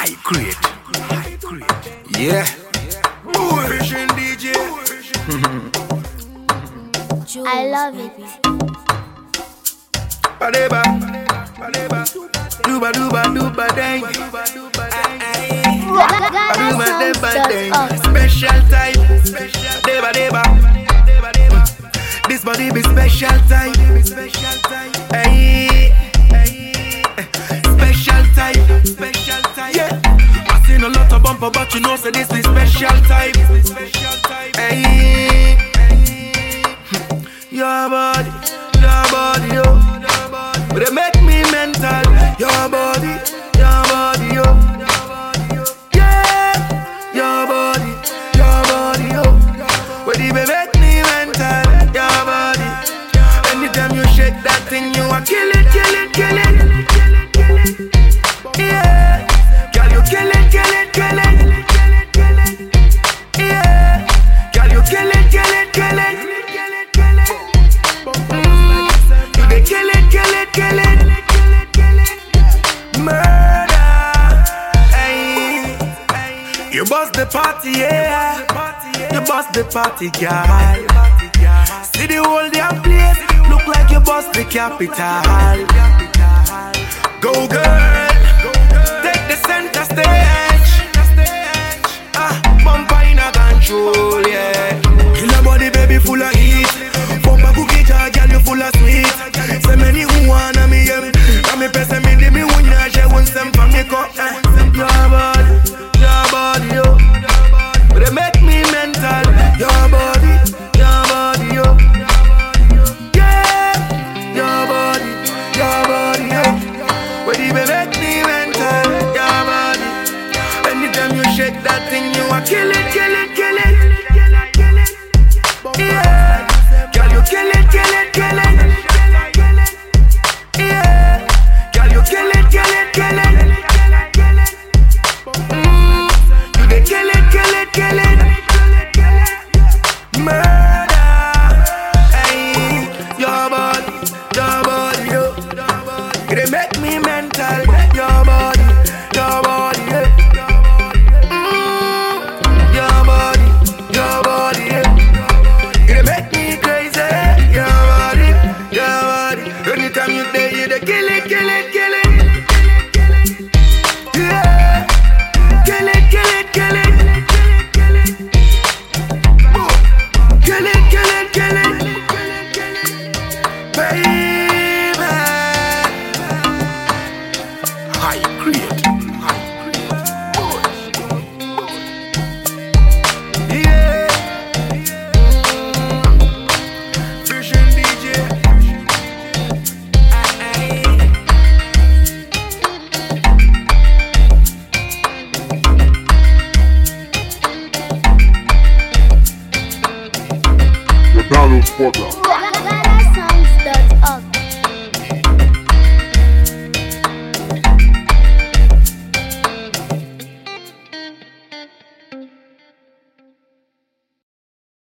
High grade. Yeah. Vision DJ. I love it. Badeba. Duba duba duba day. Special time. Deba deba. This body be special time. Hey. Special time. Special time. Yeah. I seen a lot of bumper, but you know, so this is special time. Hey. Your body, yo. They make me mental. Your body, yo. Yeah. Your body, yo. Where they make me mental. Your body. Anytime you shake that thing, you are kill it. Yeah. Girl, you kill it. Yeah. Girl, you kill it. You dey kill it. Murder. Hey. You bust the party, yeah. You bust the party, girl. See the whole damn place. Look like you bust the capital. Go girl. Take the center stage. Bumper in a control, yeah. Kill a body, baby, full of heat. Bumper cookie jar, girl, you full of sweet. Say many who wanna me, and me pesa me di me wunya, she won't send for me cup. Your body, yo. They make me mental. Your body, yo. Yeah, your body, yo. Where they make me mental. Your body. Anytime you shake that thing, you are kill it. Yeah, girl, you kill it. Yeah, girl, you kill it. You dey kill it. Murder. Hey, your body, yo. They make me mental. Your body, yo. Your body, yeah. They make me crazy. Your body. Anytime you dey kill it. Yeah, kill it. Kill it. Baby. High grade. Yeah. Vision DJ. The Donald Porter.